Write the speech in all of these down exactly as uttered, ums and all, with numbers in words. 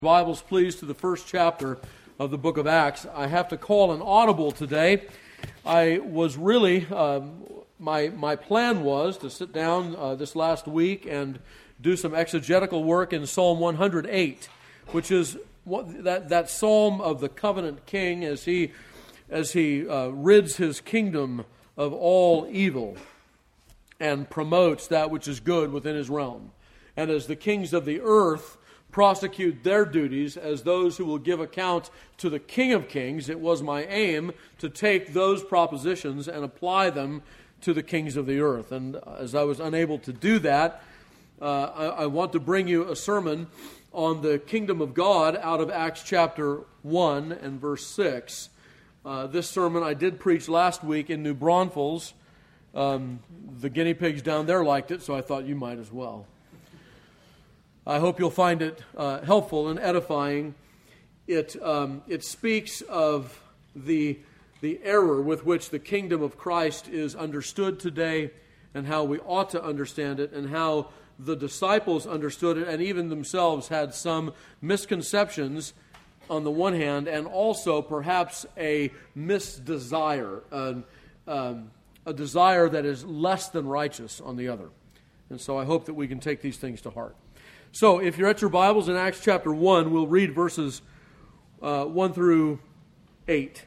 Bibles, please, to the first chapter of the book of Acts. I have to call an audible today. I was really, um, my my plan was to sit down uh, this last week and do some exegetical work in Psalm one hundred eight, which is what, that that psalm of the covenant king as he as he uh, rids his kingdom of all evil and promotes that which is good within his realm, and as the kings of the earth prosecute their duties as those who will give account to the King of Kings. It was my aim to take those propositions and apply them to the kings of the earth. And as I was unable to do that, uh, I, I want to bring you a sermon on the kingdom of God out of Acts chapter one and verse six. Uh, this sermon I did preach last week in New Braunfels. Um, the guinea pigs down there liked it, so I thought you might as well. I hope you'll find it uh, helpful and edifying. It um, it speaks of the the error with which the kingdom of Christ is understood today, and how we ought to understand it, and how the disciples understood it, and even themselves had some misconceptions on the one hand, and also perhaps a misdesire, um, um, a desire that is less than righteous on the other. And so I hope that we can take these things to heart. So, if you're at your Bibles in Acts chapter one, we'll read verses uh, one through eight.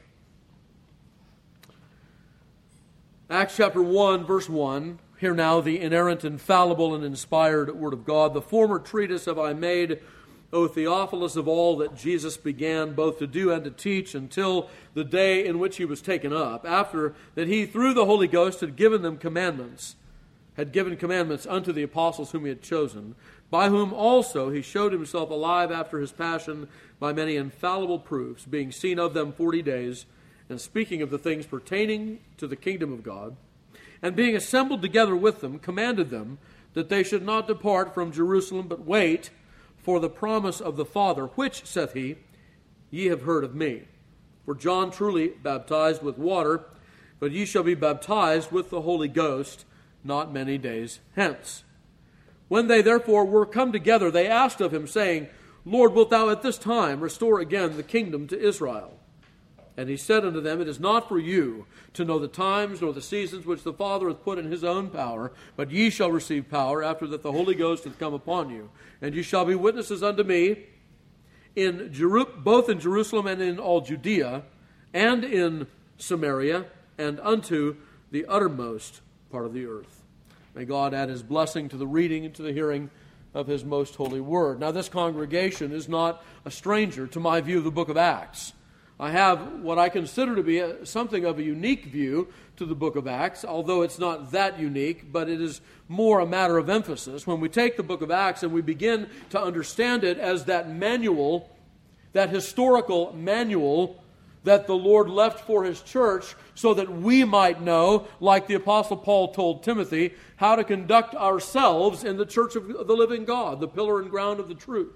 Acts chapter one, verse one. Hear now the inerrant, infallible, and inspired Word of God. The former treatise have I made, O Theophilus, of all that Jesus began both to do and to teach until the day in which he was taken up, after that he, through the Holy Ghost, had given them commandments, had given commandments unto the apostles whom he had chosen, by whom also he showed himself alive after his passion by many infallible proofs, being seen of them forty days, and speaking of the things pertaining to the kingdom of God, and being assembled together with them, commanded them that they should not depart from Jerusalem, but wait for the promise of the Father, which, saith he, ye have heard of me. For John truly baptized with water, but ye shall be baptized with the Holy Ghost not many days hence. When they therefore were come together, they asked of him, saying, Lord, wilt thou at this time restore again the kingdom to Israel? And he said unto them, It is not for you to know the times nor the seasons which the Father hath put in his own power, but ye shall receive power after that the Holy Ghost hath come upon you. And ye shall be witnesses unto me, in Jeru- both in Jerusalem and in all Judea, and in Samaria, and unto the uttermost part of the earth. May God add his blessing to the reading and to the hearing of his most holy word. Now, this congregation is not a stranger to my view of the book of Acts. I have what I consider to be a, something of a unique view to the book of Acts, although it's not that unique, but it is more a matter of emphasis. When we take the book of Acts and we begin to understand it as that manual, that historical manual that the Lord left for his church so that we might know, like the Apostle Paul told Timothy, how to conduct ourselves in the church of the living God, the pillar and ground of the truth.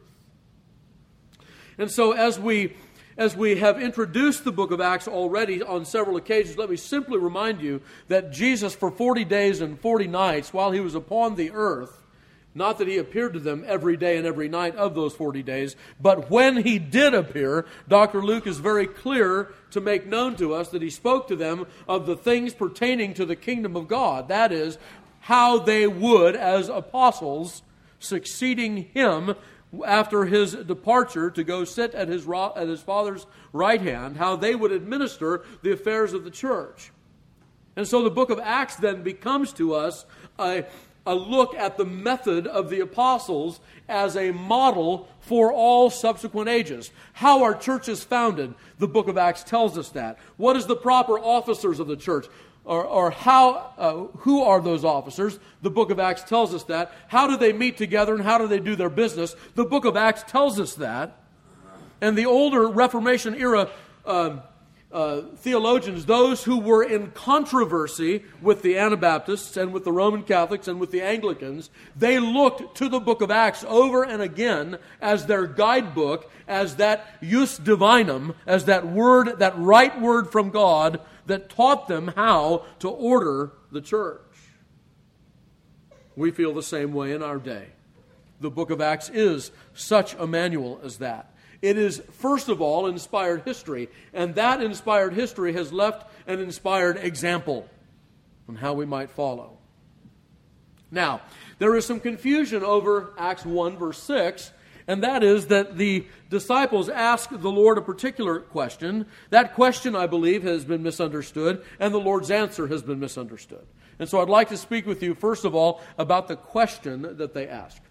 And so as we as we have introduced the book of Acts already on several occasions, let me simply remind you that Jesus for forty days and forty nights while he was upon the earth, not that he appeared to them every day and every night of those forty days, but when he did appear, Doctor Luke is very clear to make known to us that he spoke to them of the things pertaining to the kingdom of God. That is, how they would, as apostles, succeeding him after his departure to go sit at his, at his Father's right hand, how they would administer the affairs of the church. And so the book of Acts then becomes to us a A look at the method of the apostles as a model for all subsequent ages. How are churches founded? The book of Acts tells us that. What is the proper officers of the church? Or, or how? Uh, who are those officers? The book of Acts tells us that. How do they meet together and how do they do their business? The book of Acts tells us that. And the older Reformation era uh, Uh, theologians, those who were in controversy with the Anabaptists and with the Roman Catholics and with the Anglicans, they looked to the book of Acts over and again as their guidebook, as that jus divinum, as that word, that right word from God that taught them how to order the church. We feel the same way in our day. the book of Acts is such a manual as that. It is, first of all, inspired history, and that inspired history has left an inspired example on how we might follow. Now, there is some confusion over Acts one, verse six, and that is that the disciples ask the Lord a particular question. That question, I believe, has been misunderstood, and the Lord's answer has been misunderstood. And so I'd like to speak with you, first of all, about the question that they ask.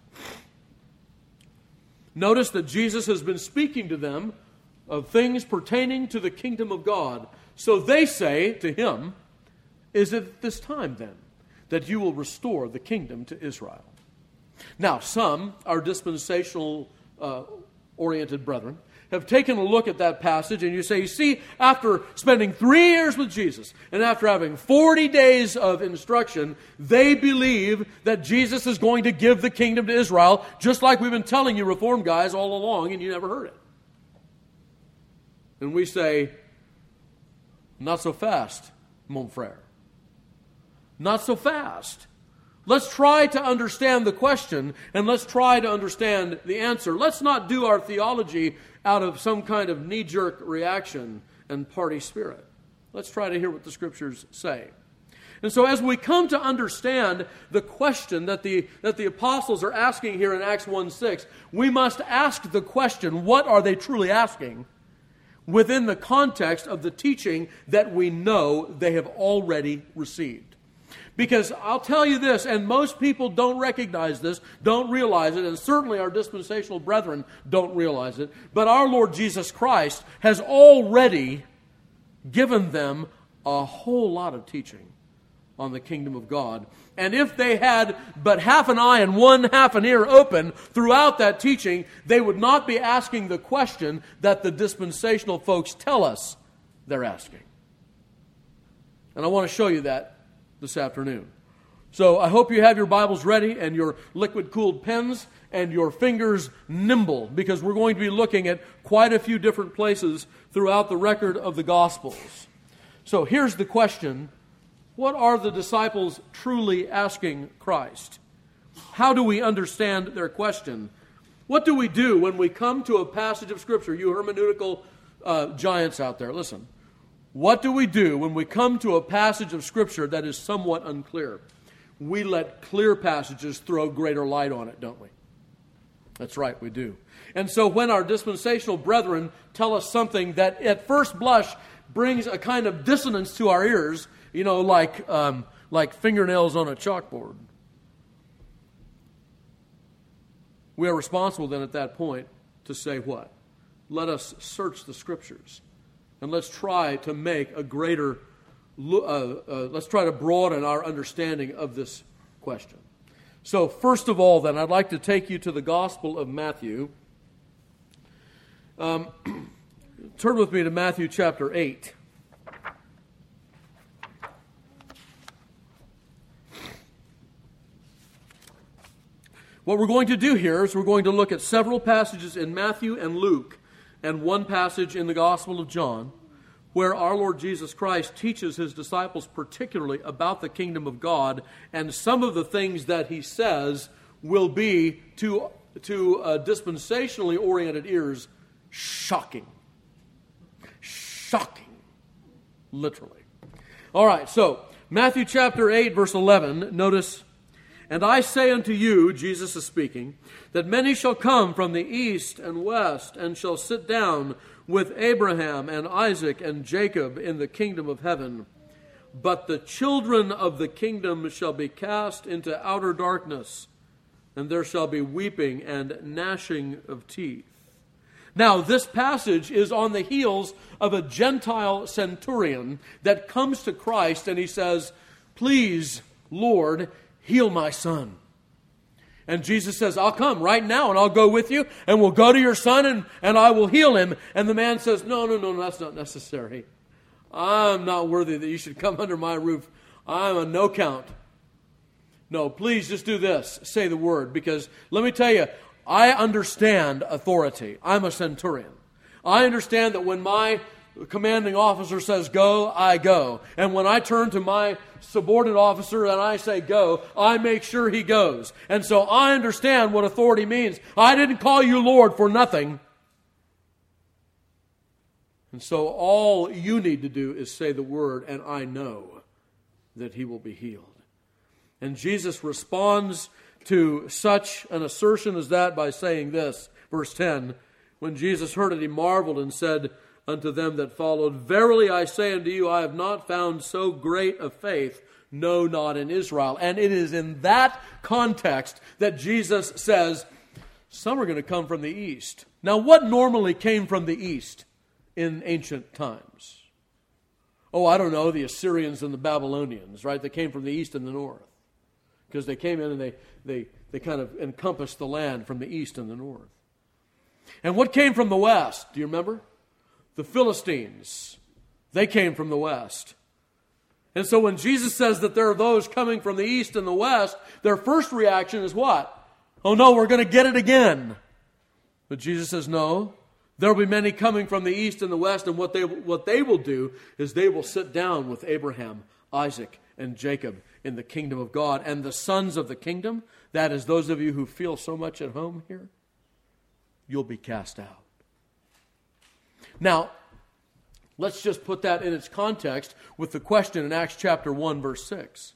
Notice that Jesus has been speaking to them of things pertaining to the kingdom of God. So they say to him, "Is it at this time, then, that you will restore the kingdom to Israel?" Now, some, our dispensational-oriented uh, brethren, have taken a look at that passage, and you say, you see, after spending three years with Jesus, and after having forty days of instruction, they believe that Jesus is going to give the kingdom to Israel, just like we've been telling you Reformed guys all along, and you never heard it. And we say, not so fast, mon frère. Not so fast. Let's try to understand the question, and let's try to understand the answer. Let's not do our theology out of some kind of knee-jerk reaction and party spirit. Let's try to hear what the Scriptures say. And so as we come to understand the question that the, that the apostles are asking here in Acts one six, we must ask the question, what are they truly asking, within the context of the teaching that we know they have already received. Because I'll tell you this, and most people don't recognize this, don't realize it, and certainly our dispensational brethren don't realize it, but our Lord Jesus Christ has already given them a whole lot of teaching on the kingdom of God. And if they had but half an eye and one half an ear open throughout that teaching, they would not be asking the question that the dispensational folks tell us they're asking. And I want to show you that this afternoon. So I hope you have your Bibles ready and your liquid-cooled pens and your fingers nimble, because we're going to be looking at quite a few different places throughout the record of the Gospels. So here's the question: what are the disciples truly asking Christ? How do we understand their question? What do we do when we come to a passage of Scripture? You hermeneutical uh, giants out there, listen. What do we do when we come to a passage of Scripture that is somewhat unclear? We let clear passages throw greater light on it, don't we? That's right, we do. And so when our dispensational brethren tell us something that at first blush brings a kind of dissonance to our ears, you know, like, um, like fingernails on a chalkboard, we are responsible then at that point to say what? Let us search the Scriptures. And let's try to make a greater, uh, uh, let's try to broaden our understanding of this question. So first of all, then, I'd like to take you to the Gospel of Matthew. Um, turn with me to Matthew chapter eight. What we're going to do here is we're going to look at several passages in Matthew and Luke, and one passage in the Gospel of John, where our Lord Jesus Christ teaches his disciples particularly about the kingdom of God, and some of the things that he says will be, to, to uh, dispensationally oriented ears, shocking. Shocking. Literally. All right, so Matthew chapter eight, verse eleven, notice, "And I say unto you," Jesus is speaking, "that many shall come from the east and west, and shall sit down with Abraham and Isaac and Jacob in the kingdom of heaven. But the children of the kingdom shall be cast into outer darkness, and there shall be weeping and gnashing of teeth." Now, this passage is on the heels of a Gentile centurion that comes to Christ and he says, "Please, Lord, heal my son." And Jesus says, "I'll come right now and I'll go with you and we'll go to your son and, and I will heal him." And the man says, no, no, no, that's not necessary. I'm not worthy that you should come under my roof. I'm a no count. No, please just do this. Say the word, because let me tell you, I understand authority. I'm a centurion. I understand that when my commanding officer says go, I go. And when I turn to my subordinate officer and I say go, I make sure he goes. And so I understand what authority means. I didn't call you Lord for nothing. And so all you need to do is say the word, and I know that he will be healed. And Jesus responds to such an assertion as that by saying this, verse ten, when Jesus heard it, he marveled and said unto them that followed, Verily I say unto you, I have not found so great a faith, no, not in Israel. And it is in that context that Jesus says, some are going to come from the east. Now, what normally came from the east in ancient times? Oh, I don't know, the Assyrians and the Babylonians, right? They came from the east and the north. Because they came in and they, they, they kind of encompassed the land from the east and the north. And what came from the west? Do you remember? The Philistines. They came from the west. And so when Jesus says that there are those coming from the east and the west, their first reaction is what? Oh no, we're going to get it again. But Jesus says, no, there will be many coming from the east and the west, and what they, what they will do is they will sit down with Abraham, Isaac, and Jacob in the kingdom of God. And the sons of the kingdom, that is those of you who feel so much at home here, you'll be cast out. Now, let's just put that in its context with the question in Acts chapter one, verse six.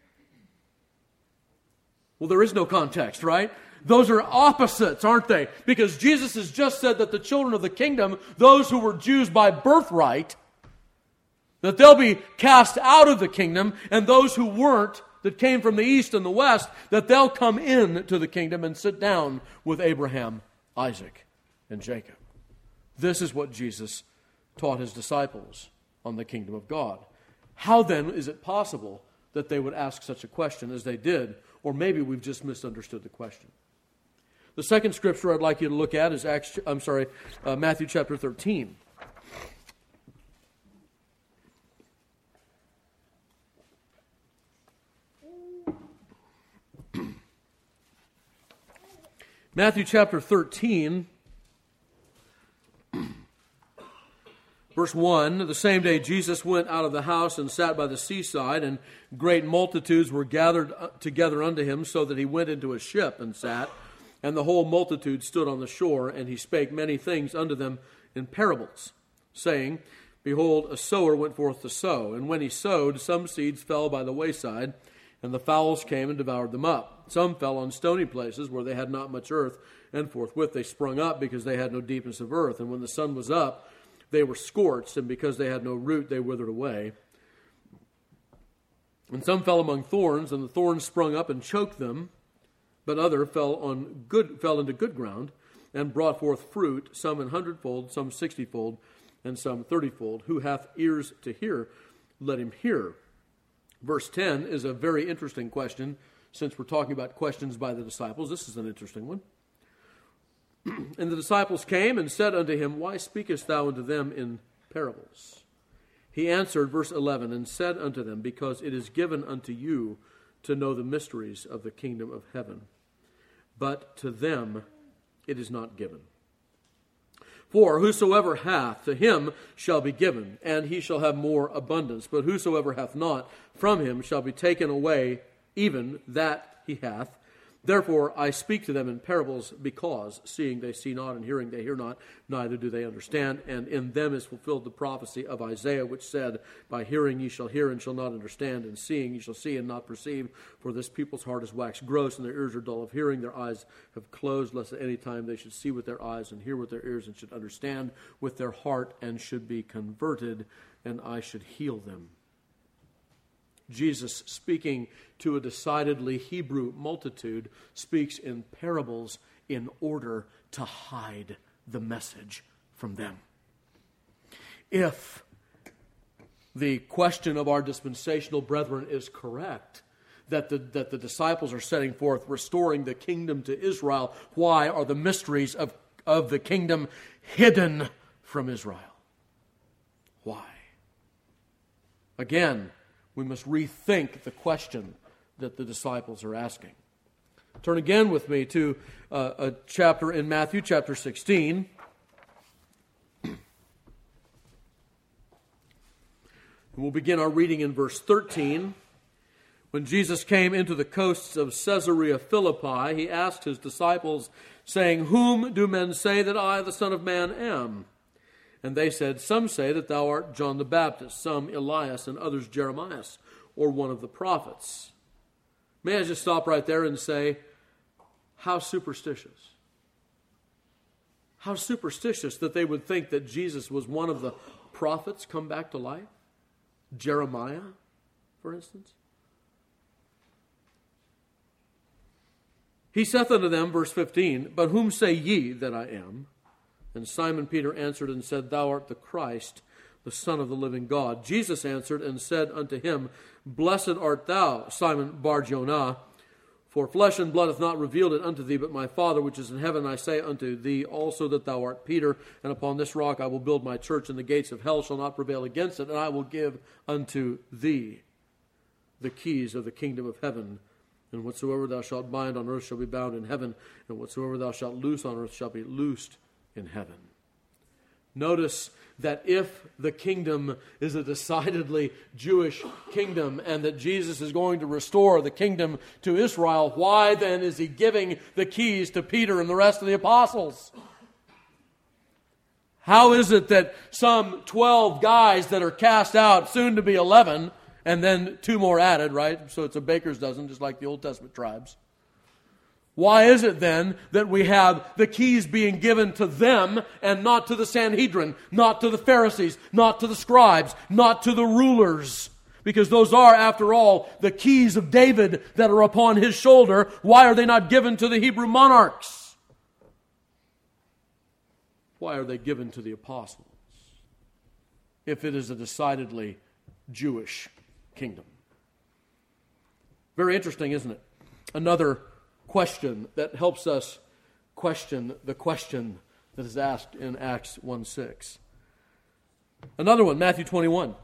Well, there is no context, right? Those are opposites, aren't they? Because Jesus has just said that the children of the kingdom, those who were Jews by birthright, that they'll be cast out of the kingdom, and those who weren't, that came from the east and the west, that they'll come in to the kingdom and sit down with Abraham, Isaac, and Jacob. This is what Jesus taught his disciples on the kingdom of God. How then is it possible that they would ask such a question as they did? Or maybe we've just misunderstood the question. The second scripture I'd like you to look at is Acts, I'm sorry, uh, Matthew chapter thirteen. Matthew chapter thirteen, verse one, the same day Jesus went out of the house and sat by the seaside, and great multitudes were gathered together unto him, so that he went into a ship and sat, and the whole multitude stood on the shore, and he spake many things unto them in parables, saying, Behold, a sower went forth to sow, and when he sowed, some seeds fell by the wayside, and the fowls came and devoured them up. Some fell on stony places where they had not much earth, and forthwith they sprung up because they had no deepness of earth. And when the sun was up, they were scorched, and because they had no root, they withered away. And some fell among thorns, and the thorns sprung up and choked them. But other fell on good fell into good ground, and brought forth fruit, some an hundredfold, some sixtyfold, and some thirtyfold. Who hath ears to hear, let him hear. Verse ten is a very interesting question. Since we're talking about questions by the disciples, this is an interesting one. And the disciples came and said unto him, Why speakest thou unto them in parables? He answered, verse eleven, and said unto them, Because it is given unto you to know the mysteries of the kingdom of heaven, but to them it is not given. For whosoever hath, to him shall be given, and he shall have more abundance. But whosoever hath not, from him shall be taken away even that he hath. Therefore I speak to them in parables, because seeing they see not, and hearing they hear not, neither do they understand. And in them is fulfilled the prophecy of Isaiah, which said, By hearing ye shall hear and shall not understand, and seeing ye shall see and not perceive. For this people's heart is waxed gross, and their ears are dull of hearing. Their eyes have closed, lest at any time they should see with their eyes, and hear with their ears, and should understand with their heart, and should be converted, and I should heal them. Jesus, speaking to a decidedly Hebrew multitude, speaks in parables in order to hide the message from them. If the question of our dispensational brethren is correct, that the, that the disciples are setting forth, restoring the kingdom to Israel, why are the mysteries of, of the kingdom hidden from Israel? Why? Again, we must rethink the question that the disciples are asking. Turn again with me to uh, a chapter in Matthew, chapter sixteen. And we'll begin our reading in verse thirteen. When Jesus came into the coasts of Caesarea Philippi, he asked his disciples, saying, "Whom do men say that I, the Son of Man, am?" And they said, "Some say that thou art John the Baptist, some Elias, and others Jeremiah, or one of the prophets." May I just stop right there and say, how superstitious. How superstitious that they would think that Jesus was one of the prophets come back to life. Jeremiah, for instance. He saith unto them, verse fifteen, "But whom say ye that I am?" And Simon Peter answered and said, "Thou art the Christ, the Son of the living God." Jesus answered and said unto him, "Blessed art thou, Simon Bar-Jonah, for flesh and blood hath not revealed it unto thee, but my Father which is in heaven. I say unto thee also that thou art Peter, and upon this rock I will build my church, and the gates of hell shall not prevail against it, and I will give unto thee the keys of the kingdom of heaven. And whatsoever thou shalt bind on earth shall be bound in heaven, and whatsoever thou shalt loose on earth shall be loosed in heaven." Notice that if the kingdom is a decidedly Jewish kingdom and that Jesus is going to restore the kingdom to Israel, why then is he giving the keys to Peter and the rest of the apostles? How is it that some twelve guys that are cast out, soon to be eleven, and then two more added, right? So it's a baker's dozen, just like the Old Testament tribes. Why is it then that we have the keys being given to them and not to the Sanhedrin, not to the Pharisees, not to the scribes, not to the rulers? Because those are, after all, the keys of David that are upon his shoulder. Why are they not given to the Hebrew monarchs? Why are they given to the apostles if it is a decidedly Jewish kingdom? Very interesting, isn't it? Another question that helps us question the question that is asked in Acts one six. Another one, Matthew twenty-one.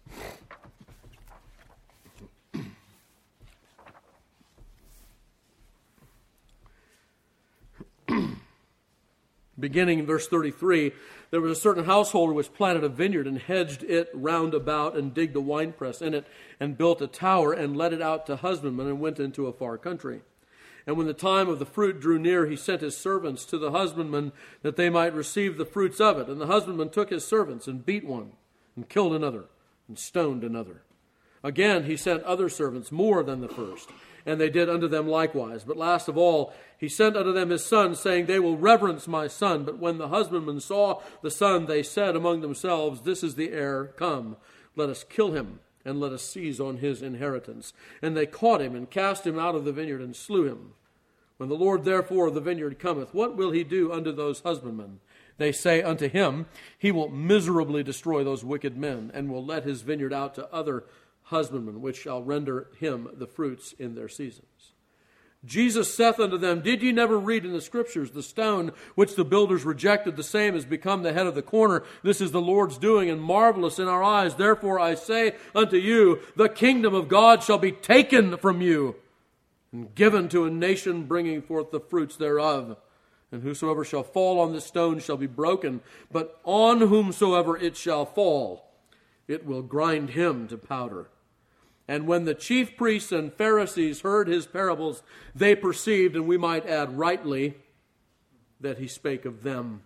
Beginning in verse thirty-three, there was a certain householder which planted a vineyard and hedged it round about and digged a winepress in it and built a tower and let it out to husbandmen and went into a far country. And when the time of the fruit drew near, he sent his servants to the husbandmen that they might receive the fruits of it. And the husbandman took his servants and beat one and killed another and stoned another. Again he sent other servants more than the first, and they did unto them likewise. But last of all he sent unto them his son, saying, "They will reverence my son." But when the husbandmen saw the son, they said among themselves, "This is the heir. Come, let us kill him, and let us seize on his inheritance." And they caught him, and cast him out of the vineyard, and slew him. When the Lord therefore of the vineyard cometh, what will he do unto those husbandmen? They say unto him, He will miserably destroy those wicked men, and will let his vineyard out to other husbandmen, which shall render him the fruits in their seasons. Jesus saith unto them, Did ye never read in the Scriptures, the stone which the builders rejected, the same has become the head of the corner? This is the Lord's doing, and marvelous in our eyes. Therefore I say unto you, the kingdom of God shall be taken from you, and given to a nation bringing forth the fruits thereof. And whosoever shall fall on this stone shall be broken, but on whomsoever it shall fall, it will grind him to powder. And when the chief priests and Pharisees heard his parables, they perceived, and we might add rightly, that he spake of them.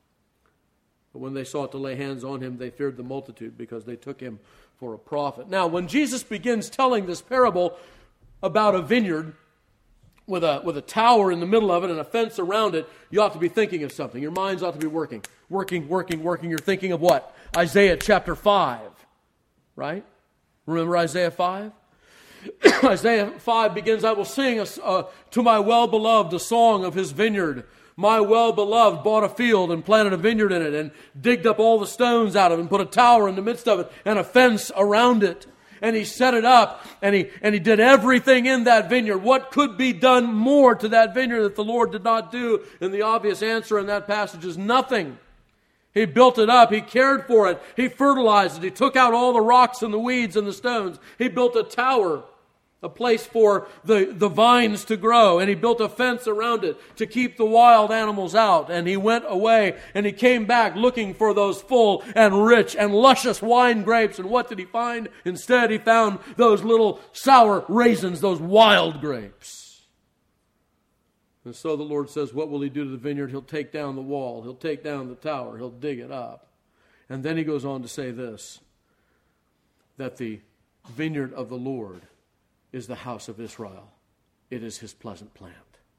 But when they sought to lay hands on him, they feared the multitude, because they took him for a prophet. Now, when Jesus begins telling this parable about a vineyard with a, with a tower in the middle of it and a fence around it, you ought to be thinking of something. Your minds ought to be working. Working, working, working. You're thinking of what? Isaiah chapter five, right? Remember Isaiah five? Isaiah five begins, I will sing a, uh, to my well-beloved a song of his vineyard. My well-beloved bought a field and planted a vineyard in it and digged up all the stones out of it and put a tower in the midst of it and a fence around it. And he set it up and he, and he did everything in that vineyard. What could be done more to that vineyard that the Lord did not do? And the obvious answer in that passage is nothing. He built it up. He cared for it. He fertilized it. He took out all the rocks and the weeds and the stones. He built a tower a place for the, the vines to grow, and he built a fence around it to keep the wild animals out. And he went away, and he came back looking for those full and rich and luscious wine grapes. And what did he find? Instead, he found those little sour raisins, those wild grapes. And so the Lord says, what will he do to the vineyard? He'll take down the wall. He'll take down the tower. He'll dig it up. And then he goes on to say this, that the vineyard of the Lord is the house of Israel. It is his pleasant plant.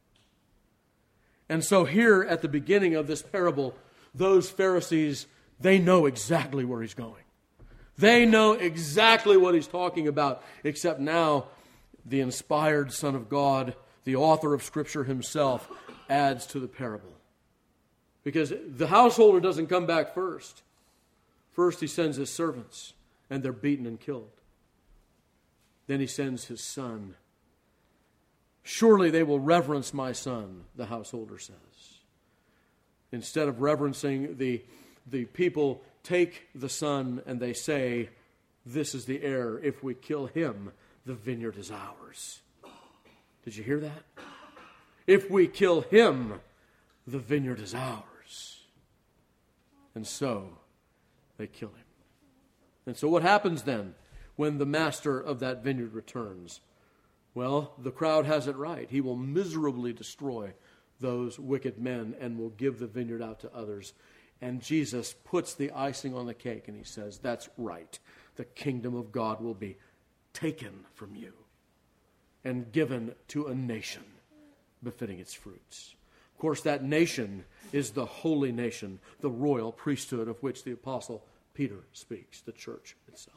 And so here at the beginning of this parable, those Pharisees, they know exactly where he's going. They know exactly what he's talking about, except now the inspired Son of God, the author of Scripture himself, adds to the parable. Because the householder doesn't come back first. First he sends his servants, and they're beaten and killed. Then he sends his son. Surely they will reverence my son, the householder says. Instead of reverencing the, the people, take the son and they say, this is the heir. If we kill him, the vineyard is ours. Did you hear that? If we kill him, the vineyard is ours. And so they kill him. And so what happens then when the master of that vineyard returns? Well, the crowd has it right. He will miserably destroy those wicked men and will give the vineyard out to others. And Jesus puts the icing on the cake and he says, that's right. The kingdom of God will be taken from you and given to a nation befitting its fruits. Of course, that nation is the holy nation, the royal priesthood of which the apostle Peter speaks, the church itself.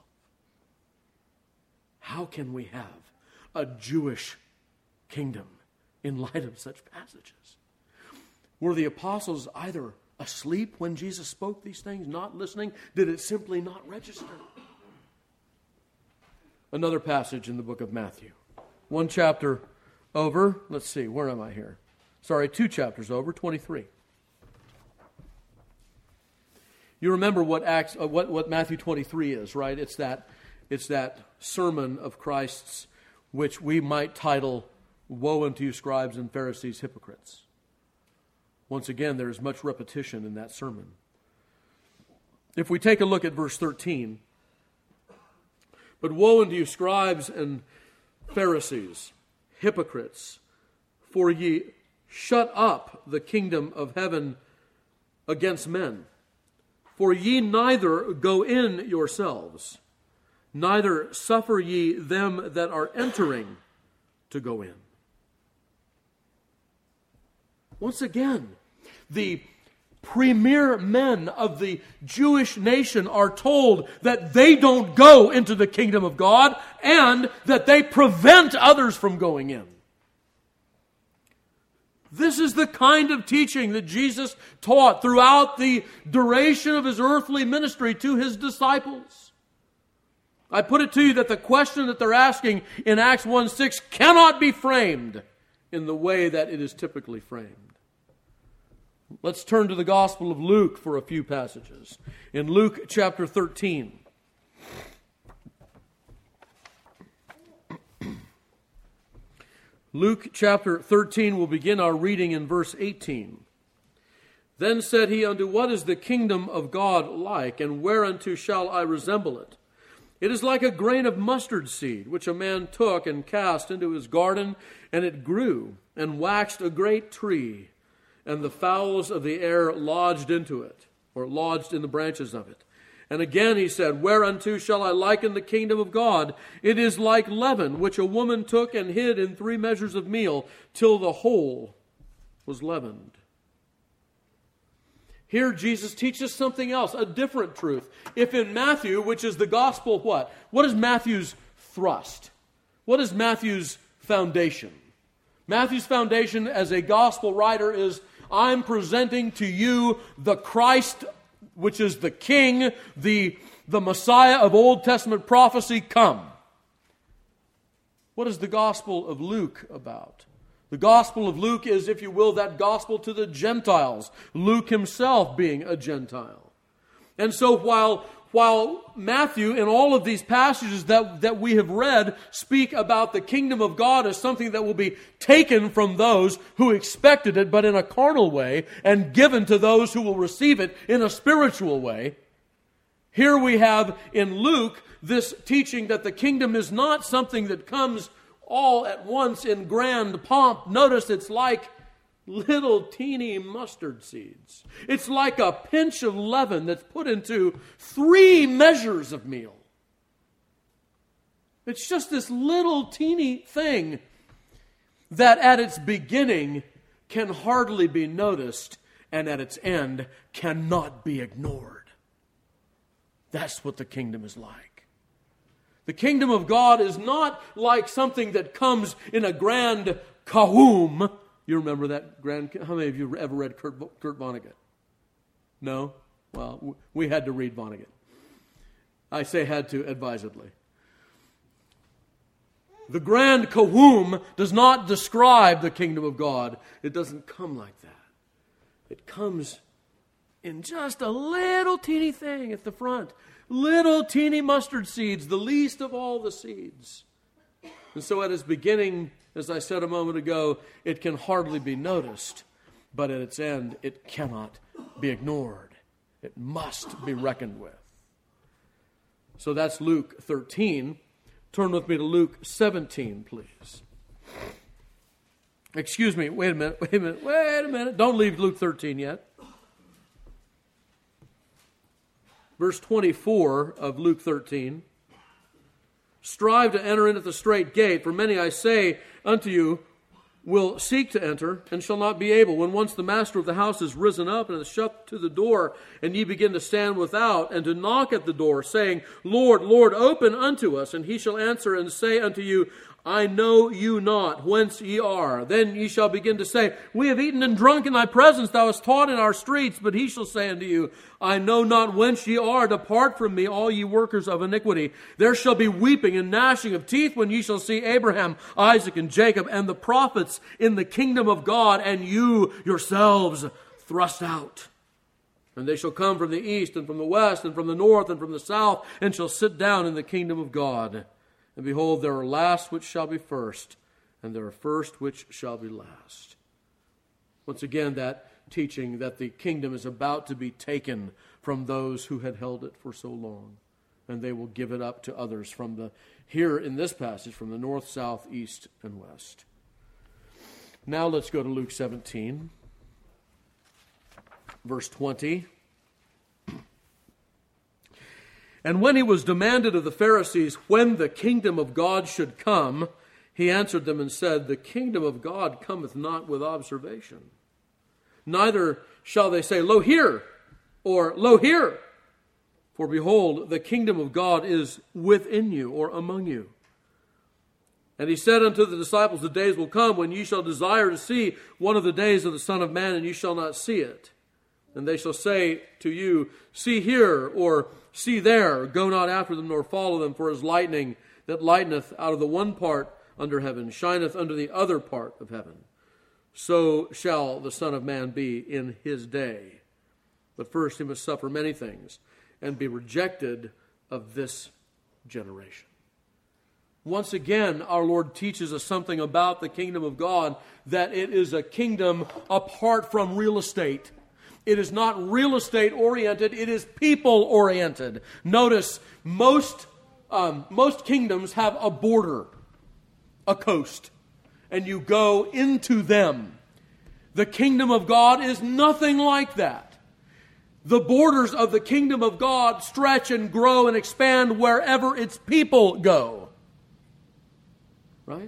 How can we have a Jewish kingdom in light of such passages? Were the apostles either asleep when Jesus spoke these things, not listening? Did it simply not register? Another passage in the book of Matthew. One chapter over, let's see, where am I here? Sorry, two chapters over, twenty-three. You remember what Acts, uh, what, what Matthew twenty-three is, right? It's that, it's that sermon of Christ's which we might title, Woe unto you, scribes and Pharisees, hypocrites. Once again, there is much repetition in that sermon. If we take a look at verse thirteen, but woe unto you, scribes and Pharisees, hypocrites, for ye shut up the kingdom of heaven against men. For ye neither go in yourselves, neither suffer ye them that are entering to go in. Once again, the premier men of the Jewish nation are told that they don't go into the kingdom of God and that they prevent others from going in. This is the kind of teaching that Jesus taught throughout the duration of his earthly ministry to his disciples. I put it to you that the question that they're asking in Acts one six cannot be framed in the way that it is typically framed. Let's turn to the Gospel of Luke for a few passages. In Luke chapter thirteen. Luke chapter thirteen, will begin our reading in verse eighteen. Then said he unto, what is the kingdom of God like, and whereunto shall I resemble it? It is like a grain of mustard seed, which a man took and cast into his garden, and it grew, and waxed a great tree, and the fowls of the air lodged into it, or lodged in the branches of it. And again he said, whereunto shall I liken the kingdom of God? It is like leaven, which a woman took and hid in three measures of meal, till the whole was leavened. Here Jesus teaches something else, a different truth. If in Matthew, which is the gospel, what? What is Matthew's thrust? What is Matthew's foundation? Matthew's foundation as a gospel writer is, I'm presenting to you the Christ, which is the King, the, the Messiah of Old Testament prophecy, come. What is the Gospel of Luke about? The Gospel of Luke is, if you will, that gospel to the Gentiles, Luke himself being a Gentile. And so while While Matthew, in all of these passages that, that we have read, speak about the kingdom of God as something that will be taken from those who expected it, but in a carnal way, and given to those who will receive it in a spiritual way, here we have in Luke this teaching that the kingdom is not something that comes all at once in grand pomp. Notice it's like little teeny mustard seeds. It's like a pinch of leaven that's put into three measures of meal. It's just this little teeny thing that at its beginning can hardly be noticed and at its end cannot be ignored. That's what the kingdom is like. The kingdom of God is not like something that comes in a grand kahum. You remember that grand... How many of you ever read Kurt, Kurt Vonnegut? No? Well, we had to read Vonnegut. I say had to advisedly. The grand kahum does not describe the kingdom of God. It doesn't come like that. It comes in just a little teeny thing at the front. Little teeny mustard seeds, the least of all the seeds. And so at its beginning, as I said a moment ago, it can hardly be noticed, but at its end, it cannot be ignored. It must be reckoned with. So that's Luke thirteen. Turn with me to Luke seventeen, please. Excuse me, wait a minute, wait a minute, wait a minute. Don't leave Luke thirteen yet. Verse twenty-four of Luke thirteen. Strive to enter into the straight gate, for many, I say unto you, will seek to enter, and shall not be able. When once the master of the house is risen up, and is shut to the door, and ye begin to stand without, and to knock at the door, saying, Lord, Lord, open unto us. And he shall answer and say unto you, I know you not, whence ye are. Then ye shall begin to say, We have eaten and drunk in thy presence, thou hast taught in our streets. But he shall say unto you, I know not whence ye are, depart from me, all ye workers of iniquity. There shall be weeping and gnashing of teeth when ye shall see Abraham, Isaac, and Jacob, and the prophets in the kingdom of God, and you yourselves thrust out. And they shall come from the east, and from the west, and from the north, and from the south, and shall sit down in the kingdom of God. And behold, there are last which shall be first, and there are first which shall be last. Once again, that teaching that the kingdom is about to be taken from those who had held it for so long, and they will give it up to others from the, here in this passage, from the north, south, east, and west. Now let's go to Luke seventeen, verse twenty. And when he was demanded of the Pharisees when the kingdom of God should come, he answered them and said, The kingdom of God cometh not with observation. Neither shall they say, Lo here, or Lo here. For behold, the kingdom of God is within you, or among you. And he said unto the disciples, The days will come when ye shall desire to see one of the days of the Son of Man, and ye shall not see it. And they shall say to you, See here, or See there, go not after them, nor follow them, for as lightning that lighteneth out of the one part under heaven, shineth unto the other part of heaven. So shall the Son of Man be in his day. But first he must suffer many things, and be rejected of this generation. Once again, our Lord teaches us something about the kingdom of God, that it is a kingdom apart from real estate. It is not real estate oriented, it is people oriented. Notice, most, um, most kingdoms have a border, a coast, and you go into them. The kingdom of God is nothing like that. The borders of the kingdom of God stretch and grow and expand wherever its people go. Right?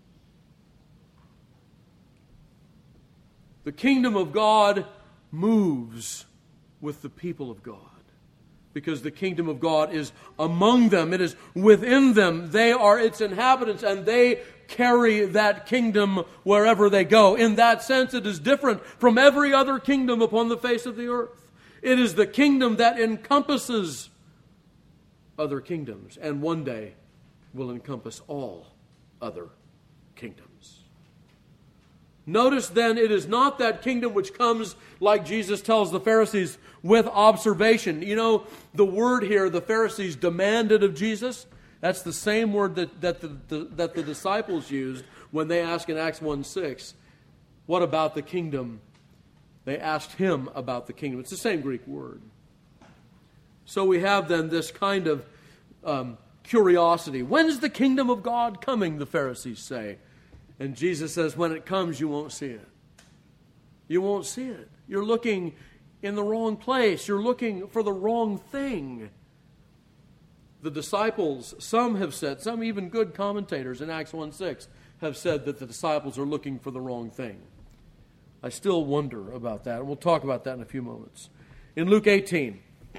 The kingdom of God moves with the people of God, because the kingdom of God is among them. It is within them. They are its inhabitants, and they carry that kingdom wherever they go. In that sense, it is different from every other kingdom upon the face of the earth. It is the kingdom that encompasses other kingdoms, and one day will encompass all other kingdoms. Notice then, it is not that kingdom which comes, like Jesus tells the Pharisees, with observation. You know, the word here, the Pharisees demanded of Jesus, that's the same word that, that, the, the, that the disciples used when they asked in Acts one six, what about the kingdom? They asked him about the kingdom. It's the same Greek word. So we have then this kind of um, curiosity. When's the kingdom of God coming, the Pharisees say. And Jesus says, when it comes, you won't see it. You won't see it. You're looking in the wrong place. You're looking for the wrong thing. The disciples, some have said, some even good commentators in Acts one six have said that the disciples are looking for the wrong thing. I still wonder about that, and we'll talk about that in a few moments. In Luke eighteen,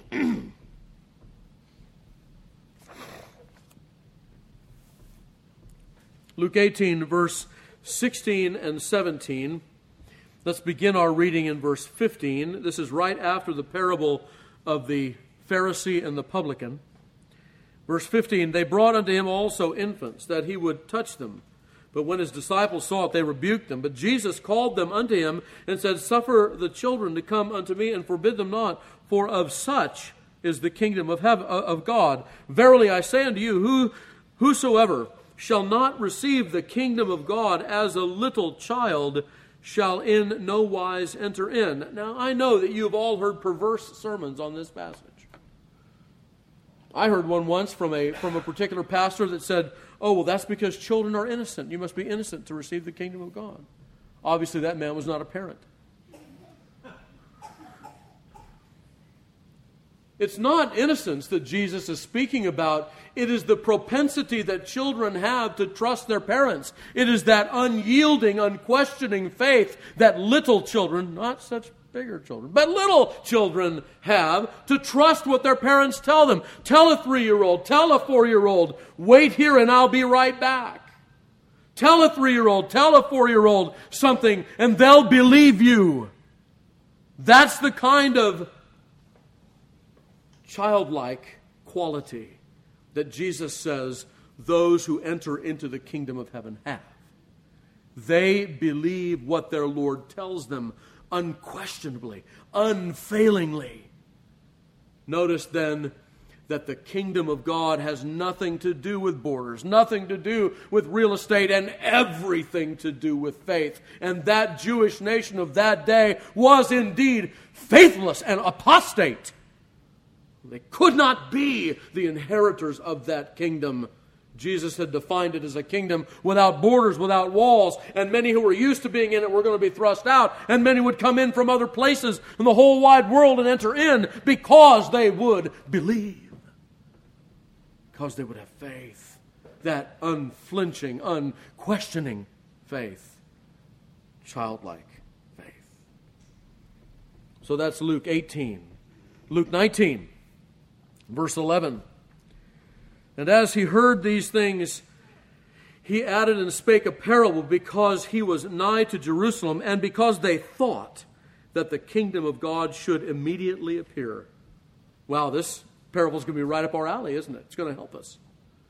Luke eighteen, verse sixteen and seventeen. Let's begin our reading in verse fifteen. This is right after the parable of the Pharisee and the publican. Verse fifteen, they brought unto him also infants, that he would touch them. But when his disciples saw it, they rebuked them. But Jesus called them unto him and said, suffer the children to come unto me, and forbid them not, for of such is the kingdom of heaven, of God. Verily I say unto you, who, whosoever shall not receive the kingdom of God as a little child shall in no wise enter in. Now, I know that you have all heard perverse sermons on this passage. I heard one once from a from a particular pastor that said, oh, well, that's because children are innocent. You must be innocent to receive the kingdom of God. Obviously, that man was not a parent. It's not innocence that Jesus is speaking about. It is the propensity that children have to trust their parents. It is that unyielding, unquestioning faith that little children, not such bigger children, but little children have to trust what their parents tell them. Tell a three-year-old, tell a four-year-old, wait here and I'll be right back. Tell a three-year-old, tell a four-year-old something and they'll believe you. That's the kind of childlike quality that Jesus says those who enter into the kingdom of heaven have. They believe what their Lord tells them unquestionably, unfailingly. Notice then that the kingdom of God has nothing to do with borders, nothing to do with real estate, and everything to do with faith. And that Jewish nation of that day was indeed faithless and apostate. They could not be the inheritors of that kingdom. Jesus had defined it as a kingdom without borders, without walls, and many who were used to being in it were going to be thrust out, and many would come in from other places in the whole wide world and enter in because they would believe, because they would have faith, that unflinching, unquestioning faith, childlike faith. So that's Luke eighteen. Luke nineteen, verse eleven. And as he heard these things, he added and spake a parable, because he was nigh to Jerusalem, and because they thought that the kingdom of God should immediately appear. Wow, this parable is going to be right up our alley, isn't it? It's going to help us.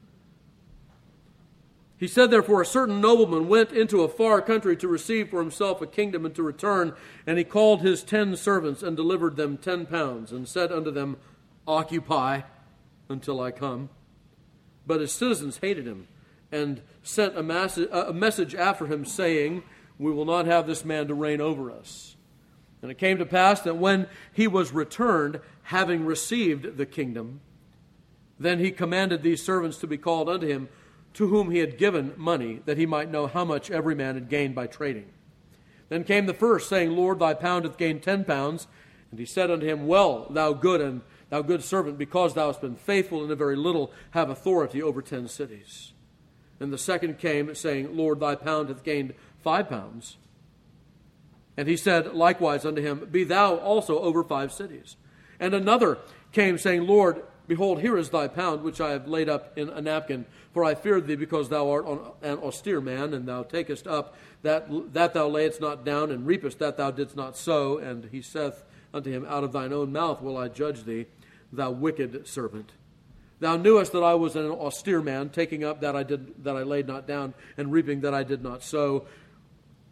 He said, therefore, a certain nobleman went into a far country to receive for himself a kingdom and to return. And he called his ten servants and delivered them ten pounds, and said unto them, occupy until I come. But his citizens hated him, and sent a, mass- a message after him, saying, we will not have this man to reign over us. And it came to pass that when he was returned, having received the kingdom, then he commanded these servants to be called unto him, to whom he had given money, that he might know how much every man had gained by trading. Then came the first, saying, Lord, thy pound hath gained ten pounds. And he said unto him, well, thou good and Thou good servant, because thou hast been faithful in a very little, have authority over ten cities. And the second came, saying, Lord, thy pound hath gained five pounds. And he said likewise unto him, be thou also over five cities. And another came, saying, Lord, behold, here is thy pound, which I have laid up in a napkin. For I feared thee, because thou art an austere man, and thou takest up that, that thou layest not down, and reapest that thou didst not sow. And he saith unto him, out of thine own mouth will I judge thee, thou wicked servant. Thou knewest that I was an austere man, taking up that I did that I laid not down, and reaping that I did not sow.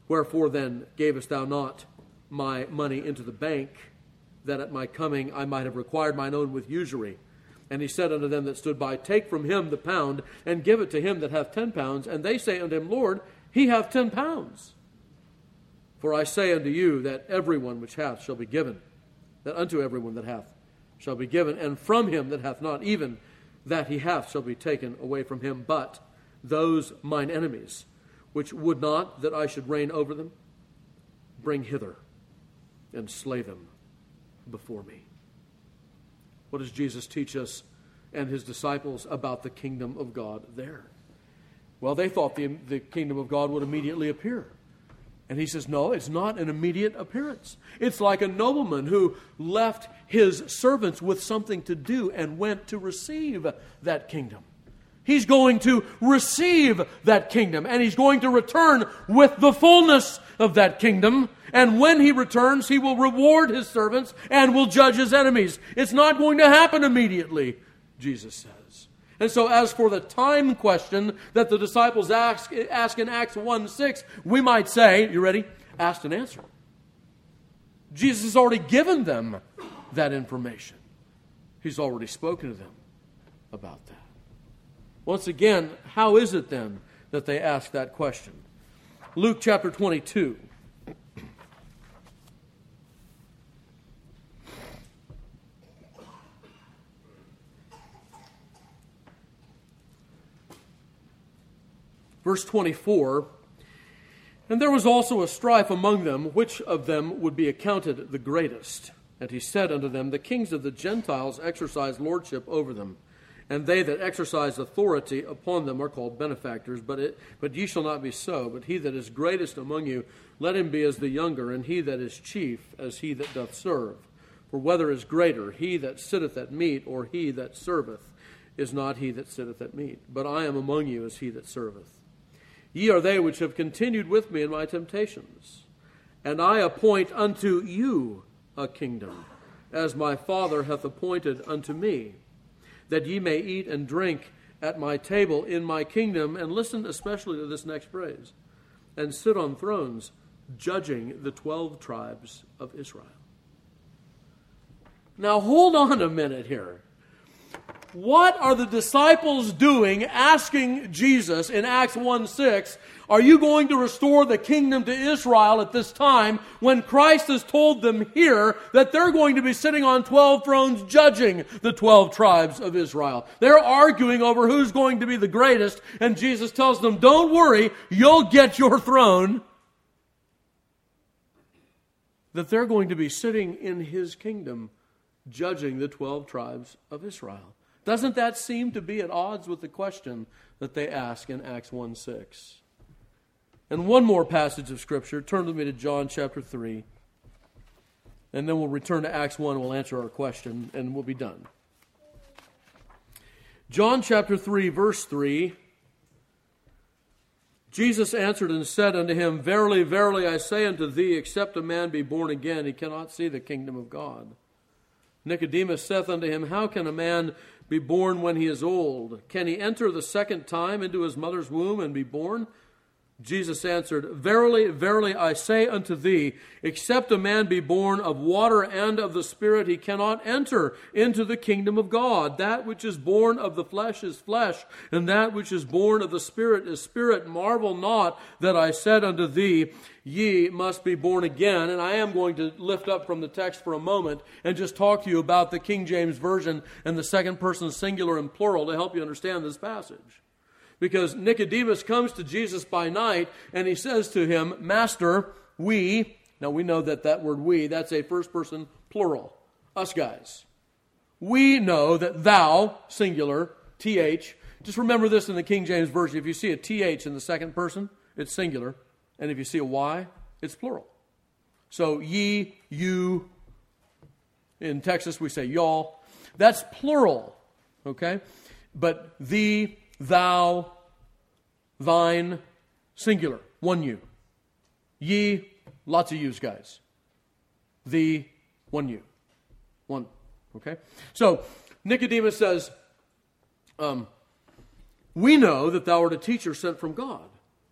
Wherefore then gavest thou not my money into the bank, that at my coming I might have required mine own with usury? And he said unto them that stood by, Take from him the pound, and give it to him that hath ten pounds. And they say unto him, Lord, he hath ten pounds. For I say unto you that everyone which hath shall be given, that unto everyone that hath shall be given, and from him that hath not, even that he hath shall be taken away from him. But those mine enemies, which would not that I should reign over them, bring hither and slay them before me. What does Jesus teach us and his disciples about the kingdom of God there? Well, they thought the, the kingdom of God would immediately appear. And he says, no, it's not an immediate appearance. It's like a nobleman who left his servants with something to do and went to receive that kingdom. He's going to receive that kingdom, and he's going to return with the fullness of that kingdom. And when he returns, he will reward his servants and will judge his enemies. It's not going to happen immediately, Jesus says. And so as for the time question that the disciples ask, ask in Acts one six, we might say, you ready? Asked and answered. Jesus has already given them that information. He's already spoken to them about that. Once again, how is it then that they ask that question? Luke chapter twenty-two. Verse twenty-four, And there was also a strife among them, which of them would be accounted the greatest. And he said unto them, The kings of the Gentiles exercise lordship over them, and they that exercise authority upon them are called benefactors. But it, but ye shall not be so. But he that is greatest among you, let him be as the younger, and he that is chief as he that doth serve. For whether is greater, he that sitteth at meat, or he that serveth, is not he that sitteth at meat. But I am among you as he that serveth. Ye are they which have continued with me in my temptations. And I appoint unto you a kingdom, as my Father hath appointed unto me, that ye may eat and drink at my table in my kingdom. And listen especially to this next phrase. And sit on thrones, judging the twelve tribes of Israel. Now hold on a minute here. What are the disciples doing asking Jesus in Acts one six, are you going to restore the kingdom to Israel at this time, when Christ has told them here that they're going to be sitting on twelve thrones judging the twelve tribes of Israel? They're arguing over who's going to be the greatest, and Jesus tells them, don't worry, you'll get your throne. That they're going to be sitting in his kingdom judging the twelve tribes of Israel. Doesn't that seem to be at odds with the question that they ask in Acts one six? And one more passage of Scripture. Turn with me to John chapter three. And then we'll return to Acts one and we'll answer our question and we'll be done. John chapter three, verse three. Jesus answered and said unto him, Verily, verily, I say unto thee, except a man be born again, he cannot see the kingdom of God. Nicodemus saith unto him, How can a man be born when he is old? Can he enter the second time into his mother's womb and be born? Jesus answered, Verily, verily, I say unto thee, except a man be born of water and of the Spirit, he cannot enter into the kingdom of God. That which is born of the flesh is flesh, and that which is born of the Spirit is spirit. Marvel not that I said unto thee, Ye must be born again. And I am going to lift up from the text for a moment and just talk to you about the King James Version and the second person singular and plural to help you understand this passage. Because Nicodemus comes to Jesus by night and he says to him, Master, we, now we know that that word we, that's a first person plural, us guys. We know that thou, singular, T H, just remember this in the King James Version. If you see a T H in the second person, it's singular. And if you see a Y, it's plural. So ye, you, in Texas we say y'all. That's plural, okay? But thee, thou, thine, singular, one you. Ye, lots of yous, guys. Thee, one you. One, okay? So, Nicodemus says, um, we know that thou art a teacher sent from God.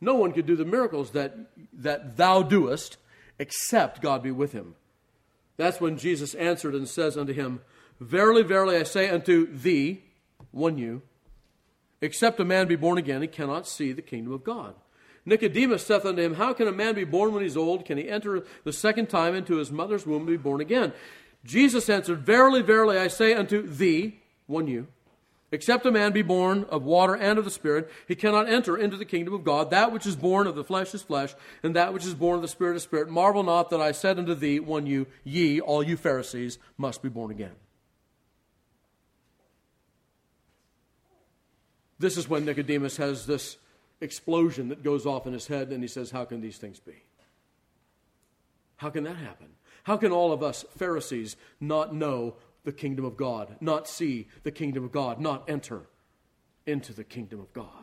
No one could do the miracles that, that thou doest, except God be with him. That's when Jesus answered and says unto him, Verily, verily, I say unto thee, one you, except a man be born again, he cannot see the kingdom of God. Nicodemus saith unto him, How can a man be born when he is old? Can he enter the second time into his mother's womb and be born again? Jesus answered, Verily, verily, I say unto thee, one you, except a man be born of water and of the Spirit, he cannot enter into the kingdom of God. That which is born of the flesh is flesh, and that which is born of the Spirit is spirit. Marvel not that I said unto thee, one you, ye, all you Pharisees, must be born again. This is when Nicodemus has this explosion that goes off in his head, and he says, how can these things be? How can that happen? How can all of us Pharisees not know the kingdom of God, not see the kingdom of God, not enter into the kingdom of God?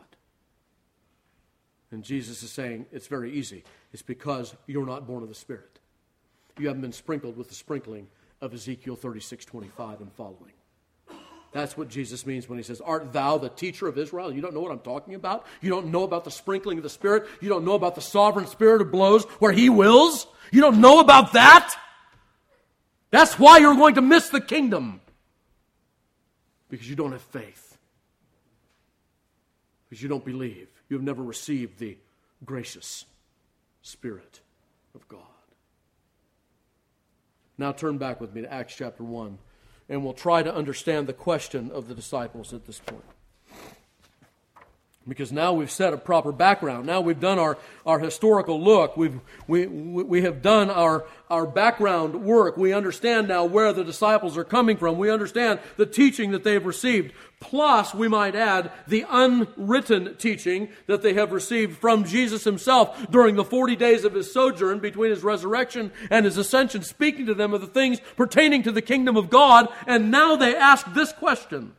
And Jesus is saying, it's very easy. It's because you're not born of the Spirit. You haven't been sprinkled with the sprinkling of Ezekiel thirty-six twenty-five and following. That's what Jesus means when he says, Art thou the teacher of Israel? You don't know what I'm talking about? You don't know about the sprinkling of the Spirit? You don't know about the sovereign Spirit who blows where he wills? You don't know about that? That's why you're going to miss the kingdom. Because you don't have faith. Because you don't believe. You have never received the gracious Spirit of God. Now turn back with me to Acts chapter one. And we'll try to understand the question of the disciples at this point. Because now we've set a proper background. Now we've done our, our historical look. We've, we, we have done our, our background work. We understand now where the disciples are coming from. We understand the teaching that they've received. Plus, we might add, the unwritten teaching that they have received from Jesus himself during the forty days of his sojourn between his resurrection and his ascension, speaking to them of the things pertaining to the kingdom of God. And now they ask this question.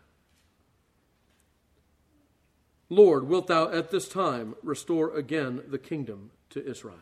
Lord, wilt thou at this time restore again the kingdom to Israel?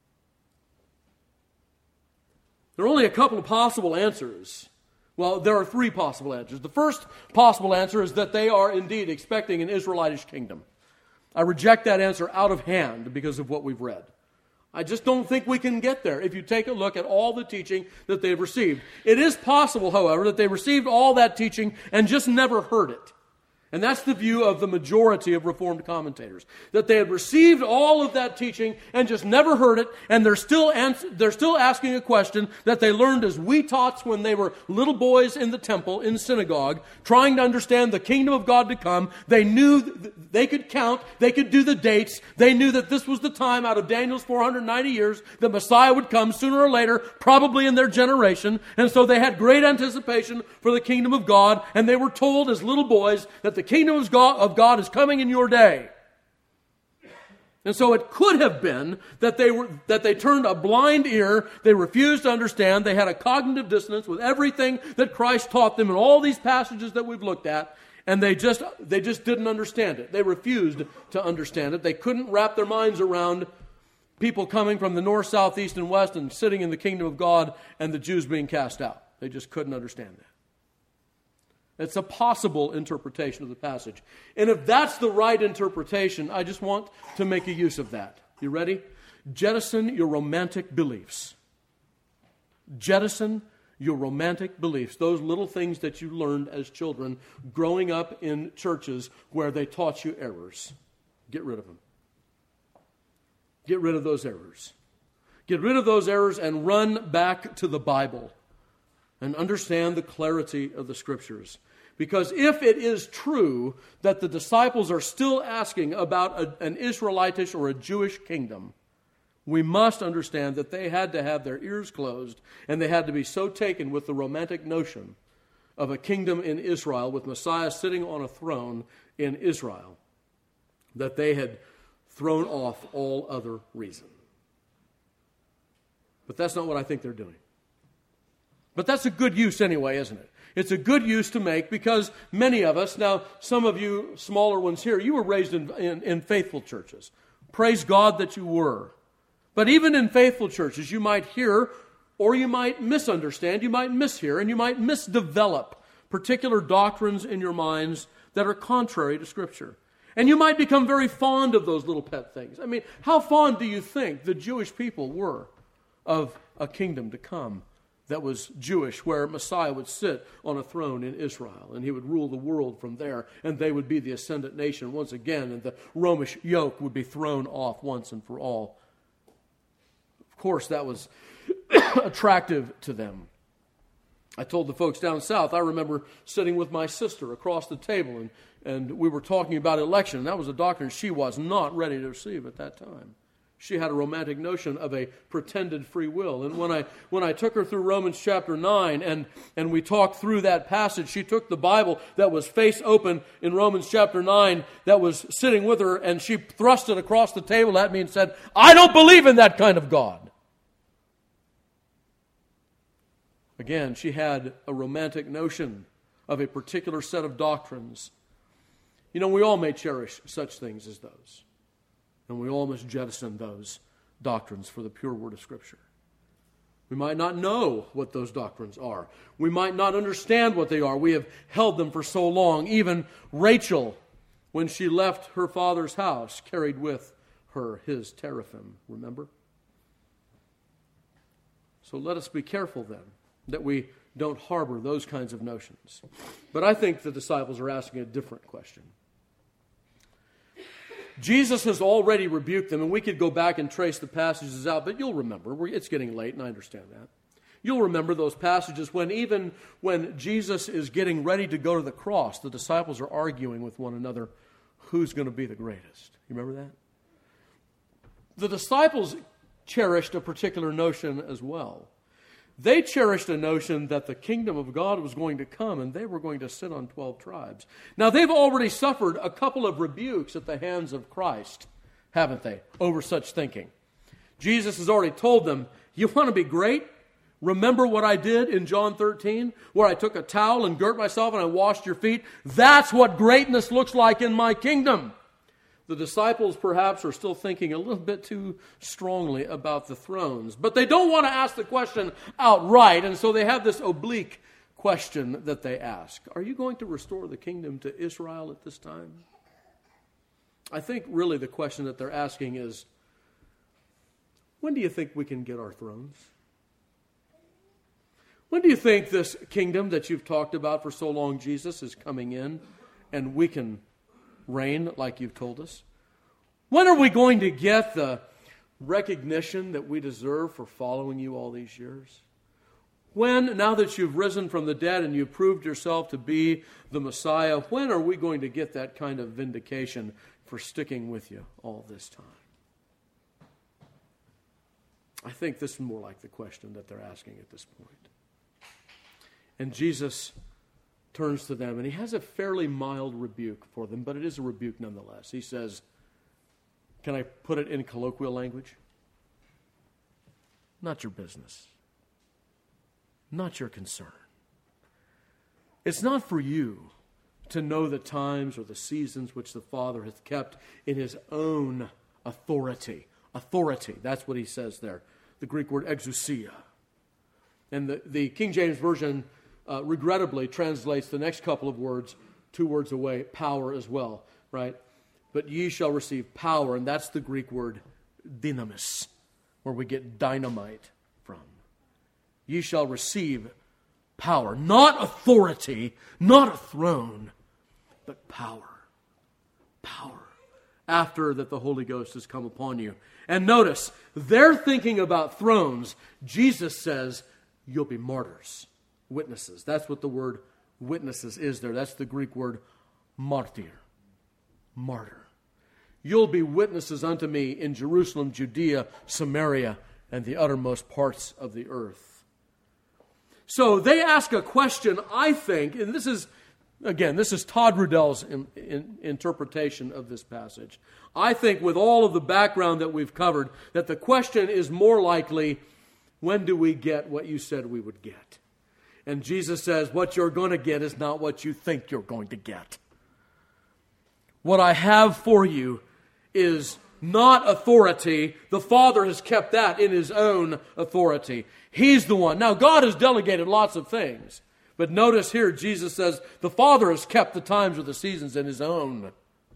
There are only a couple of possible answers. Well, there are three possible answers. The first possible answer is that they are indeed expecting an Israelitish kingdom. I reject that answer out of hand because of what we've read. I just don't think we can get there if you take a look at all the teaching that they've received. It is possible, however, that they received all that teaching and just never heard it. And that's the view of the majority of Reformed commentators. That they had received all of that teaching and just never heard it, and they're still ans- they're still asking a question that they learned as wee tots when they were little boys in the temple, in synagogue, trying to understand the kingdom of God to come. They knew th- they could count, they could do the dates, they knew that this was the time out of Daniel's four hundred ninety years that Messiah would come sooner or later, probably in their generation, and so they had great anticipation for the kingdom of God, and they were told as little boys that the The kingdom of God, of God is coming in your day. And so it could have been that they were that they turned a blind ear, they refused to understand, they had a cognitive dissonance with everything that Christ taught them in all these passages that we've looked at, and they just they just didn't understand it. They refused to understand it. They couldn't wrap their minds around people coming from the north, south, east, and west and sitting in the kingdom of God and the Jews being cast out. They just couldn't understand that. It's a possible interpretation of the passage. And if that's the right interpretation, I just want to make a use of that. You ready? Jettison your romantic beliefs. Jettison your romantic beliefs. Those little things that you learned as children growing up in churches where they taught you errors. Get rid of them. Get rid of those errors. Get rid of those errors and run back to the Bible and understand the clarity of the Scriptures. Because if it is true that the disciples are still asking about a, an Israelitish or a Jewish kingdom, we must understand that they had to have their ears closed and they had to be so taken with the romantic notion of a kingdom in Israel with Messiah sitting on a throne in Israel that they had thrown off all other reason. But that's not what I think they're doing. But that's a good use anyway, isn't it? It's a good use to make because many of us, now some of you smaller ones here, you were raised in, in, in faithful churches. Praise God that you were. But even in faithful churches, you might hear or you might misunderstand, you might mishear, and you might misdevelop particular doctrines in your minds that are contrary to Scripture. And you might become very fond of those little pet things. I mean, how fond do you think the Jewish people were of a kingdom to come that was Jewish, where Messiah would sit on a throne in Israel, and he would rule the world from there, and they would be the ascendant nation once again, and the Romish yoke would be thrown off once and for all. Of course, that was attractive to them. I told the folks down south, I remember sitting with my sister across the table, and, and we were talking about election, and that was a doctrine she was not ready to receive at that time. She had a romantic notion of a pretended free will. And when I when I took her through Romans chapter nine and, and we talked through that passage, she took the Bible that was face open in Romans chapter nine that was sitting with her, and she thrust it across the table at me and said, "I don't believe in that kind of God." Again, she had a romantic notion of a particular set of doctrines. You know, we all may cherish such things as those. And we all must jettison those doctrines for the pure word of Scripture. We might not know what those doctrines are. We might not understand what they are. We have held them for so long. Even Rachel, when she left her father's house, carried with her his teraphim, remember? So let us be careful then that we don't harbor those kinds of notions. But I think the disciples are asking a different question. Jesus has already rebuked them, and we could go back and trace the passages out, but you'll remember. It's getting late, and I understand that. You'll remember those passages when even when Jesus is getting ready to go to the cross, the disciples are arguing with one another, who's going to be the greatest? You remember that? The disciples cherished a particular notion as well. They cherished a notion that the kingdom of God was going to come and they were going to sit on twelve tribes. Now, they've already suffered a couple of rebukes at the hands of Christ, haven't they, over such thinking. Jesus has already told them, you want to be great? Remember what I did in John thirteen, where I took a towel and girt myself and I washed your feet? That's what greatness looks like in my kingdom. The disciples perhaps are still thinking a little bit too strongly about the thrones. But they don't want to ask the question outright, and so they have this oblique question that they ask. Are you going to restore the kingdom to Israel at this time? I think really the question that they're asking is, when do you think we can get our thrones? When do you think this kingdom that you've talked about for so long, Jesus, is coming in and we can reign like you've told us? When are we going to get the recognition that we deserve for following you all these years? When, now that you've risen from the dead and you've proved yourself to be the Messiah, when are we going to get that kind of vindication for sticking with you all this time? I think this is more like the question that they're asking at this point. And Jesus turns to them, and he has a fairly mild rebuke for them, but it is a rebuke nonetheless. He says, can I put it in colloquial language? Not your business. Not your concern. It's not for you to know the times or the seasons which the Father hath kept in his own authority. Authority, that's what he says there. The Greek word exousia. And the, the King James Version Uh, regrettably translates the next couple of words, two words away, power as well, right? But ye shall receive power, and that's the Greek word dynamis, where we get dynamite from. Ye shall receive power, not authority, not a throne, but power. Power. After that the Holy Ghost has come upon you. And notice, they're thinking about thrones. Jesus says, you'll be martyrs. Witnesses. That's what the word witnesses is there. That's the Greek word martyr. Martyr. You'll be witnesses unto me in Jerusalem, Judea, Samaria, and the uttermost parts of the earth. So they ask a question, I think, and this is, again, this is Todd Rudell's in, in, interpretation of this passage. I think with all of the background that we've covered, that the question is more likely, when do we get what you said we would get? And Jesus says, what you're going to get is not what you think you're going to get. What I have for you is not authority. The Father has kept that in his own authority. He's the one. Now, God has delegated lots of things. But notice here, Jesus says, the Father has kept the times or the seasons in his own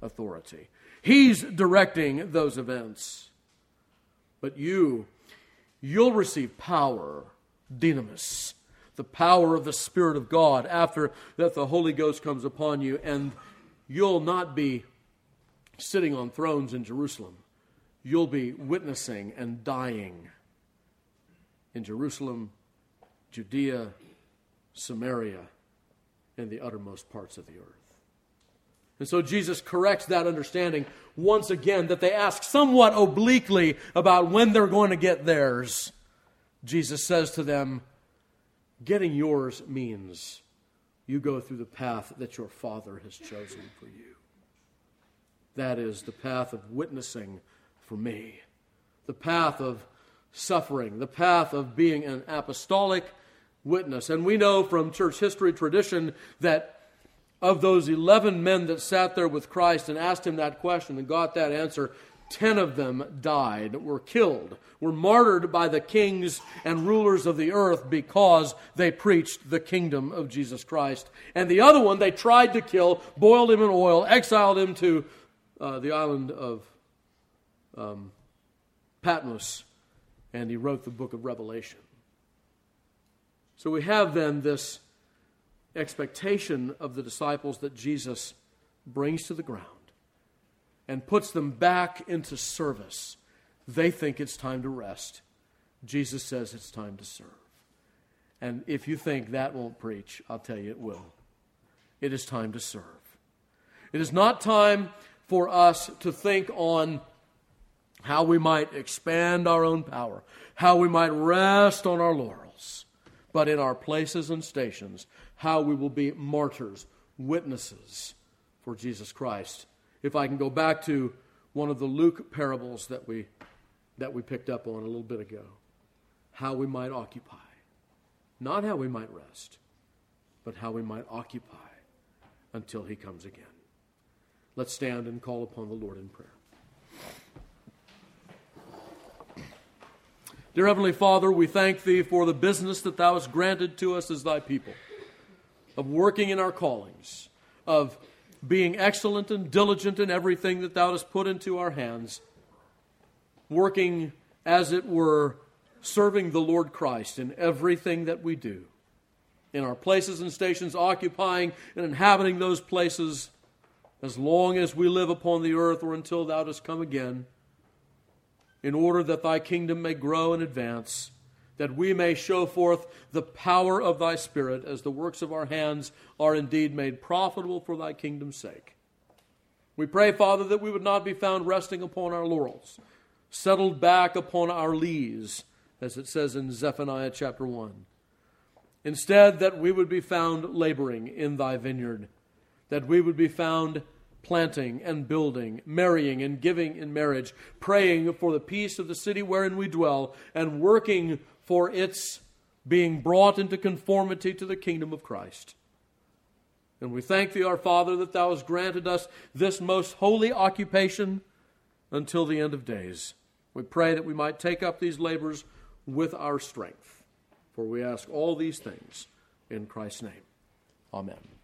authority. He's directing those events. But you, you'll receive power, dynamis, the power of the Spirit of God after that the Holy Ghost comes upon you, and you'll not be sitting on thrones in Jerusalem. You'll be witnessing and dying in Jerusalem, Judea, Samaria, and the uttermost parts of the earth. And so Jesus corrects that understanding once again that they ask somewhat obliquely about when they're going to get theirs. Jesus says to them, getting yours means you go through the path that your Father has chosen for you. That is the path of witnessing for me, the path of suffering, the path of being an apostolic witness. And we know from church history tradition that of those eleven men that sat there with Christ and asked him that question and got that answer, ten of them died, were killed, were martyred by the kings and rulers of the earth because they preached the kingdom of Jesus Christ. And the other one they tried to kill, boiled him in oil, exiled him to uh, the island of um, Patmos, and he wrote the book of Revelation. So we have then this expectation of the disciples that Jesus brings to the ground and puts them back into service. They think it's time to rest. Jesus says it's time to serve. And if you think that won't preach, I'll tell you it will. It is time to serve. It is not time for us to think on how we might expand our own power, how we might rest on our laurels, but in our places and stations, how we will be martyrs, witnesses for Jesus Christ. If I can go back to one of the Luke parables that we that we picked up on a little bit ago, how we might occupy. Not how we might rest, but how we might occupy until he comes again. Let's stand and call upon the Lord in prayer. Dear Heavenly Father, we thank Thee for the business that Thou hast granted to us as Thy people, of working in our callings, of being excellent and diligent in everything that Thou hast put into our hands, working, as it were, serving the Lord Christ in everything that we do, in our places and stations, occupying and inhabiting those places as long as we live upon the earth or until Thou dost come again, in order that Thy kingdom may grow and advance, that we may show forth the power of Thy Spirit as the works of our hands are indeed made profitable for Thy kingdom's sake. We pray, Father, that we would not be found resting upon our laurels, settled back upon our lees, as it says in Zephaniah chapter one. Instead, that we would be found laboring in Thy vineyard, that we would be found planting and building, marrying and giving in marriage, praying for the peace of the city wherein we dwell, and working for its being brought into conformity to the kingdom of Christ. And we thank Thee, our Father, that Thou hast granted us this most holy occupation until the end of days. We pray that we might take up these labors with our strength. For we ask all these things in Christ's name. Amen.